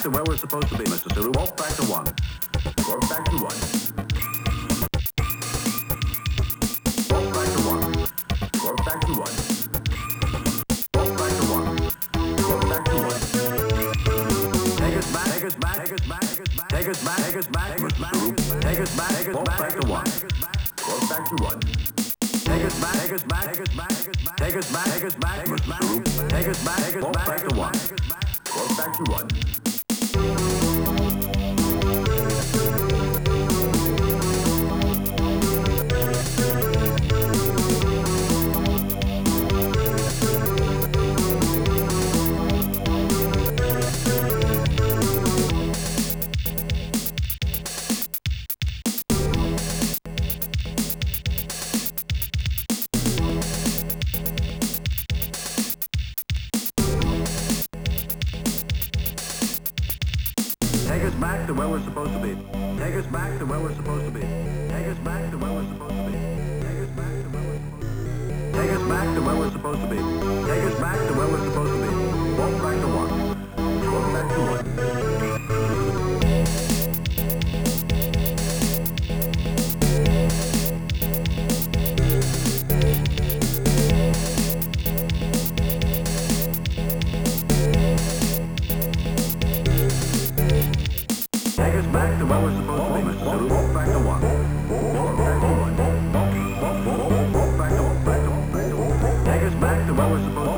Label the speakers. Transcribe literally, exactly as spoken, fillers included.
Speaker 1: to where we're supposed to be, Mister Sulu. Walk back to one. Walk back to one. Walk back to one. Walk back to one. Walk back to one. Walk back to one. Take us back, take us back, take us back, take us back, take us back, take us back, take us back, take us back, walk back to one. Walk back to one. Take us back, take us back, take us back, take us back, take us back, take us back, take us back, take us back, back to one. Walk back to one. Take us back to where we're supposed to be. Take us back to where we're supposed to be. Take us back to where we're supposed to be. Take us back to where we're supposed to be. Take us back to where we're supposed to be. Take us back to where we're supposed to be. Walk back to one. Walk back to one. Take us back to where we're supposed to be, Mister Sulu. Walk back to one. Walk back to one. Walk, walk, walk, walk back to one. Back to one. Back to one. Take us back to where we're supposed to be.